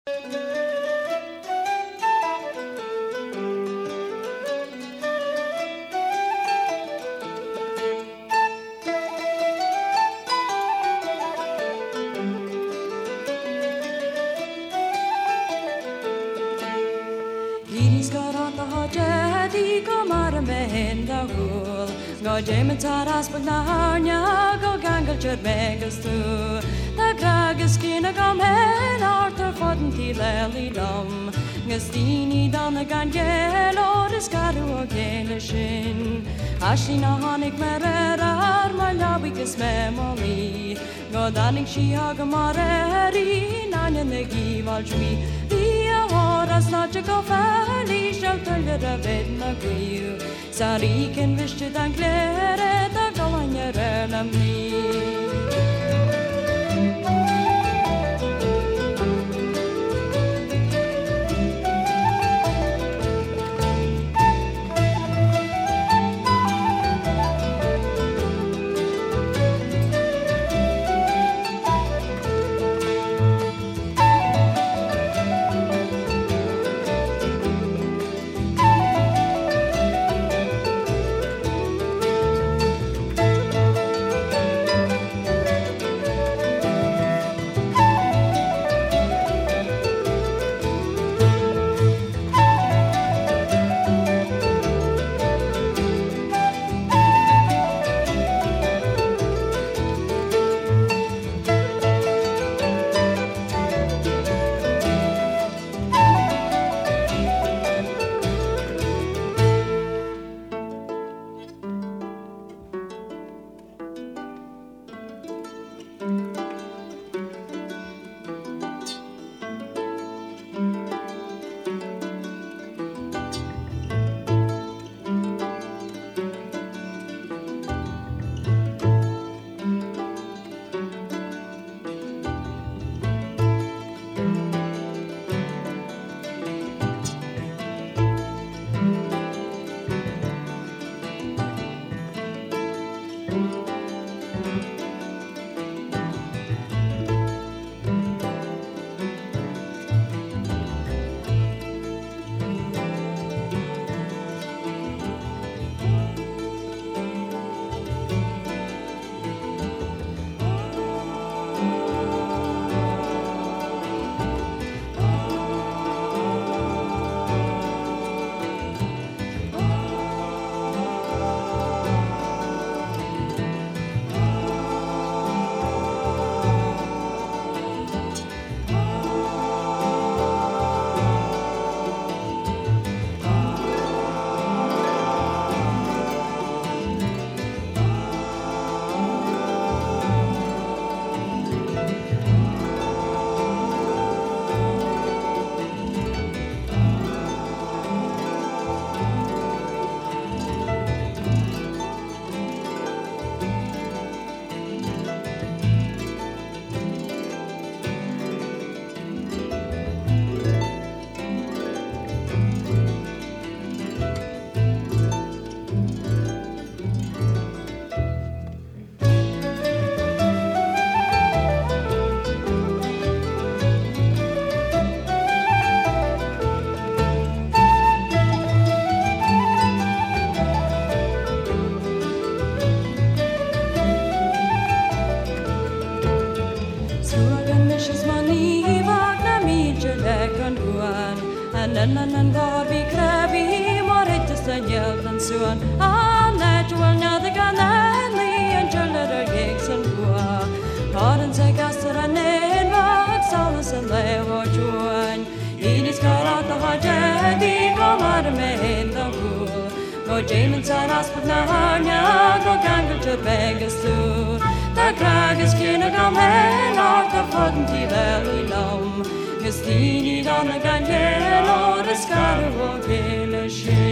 Jame taras banarnya go gangal chut megas tu ta gragas kina gamen Arthur foten ti leli dom ngastini dana gangel or skaru ogele shin ashina hanik merer malawi kes memori go danik shi agmareri nanya negi valjmi dia horas nacha go fali shelter the bed na griu Sari kan visste den klere da galanja röna mi. Nan går vi krävi morit sen hjälpen suan Annat väl när kan ni en kjöller gexen bua Har en segasser en vad salen sen lever juan Ini skarat ha jadi kommer med hända gul Go jamen saras på nahanya go gangal till vägas tur Ta kragas kina gamen arta foten till väl lom Gestini dana gangel or skaru og hele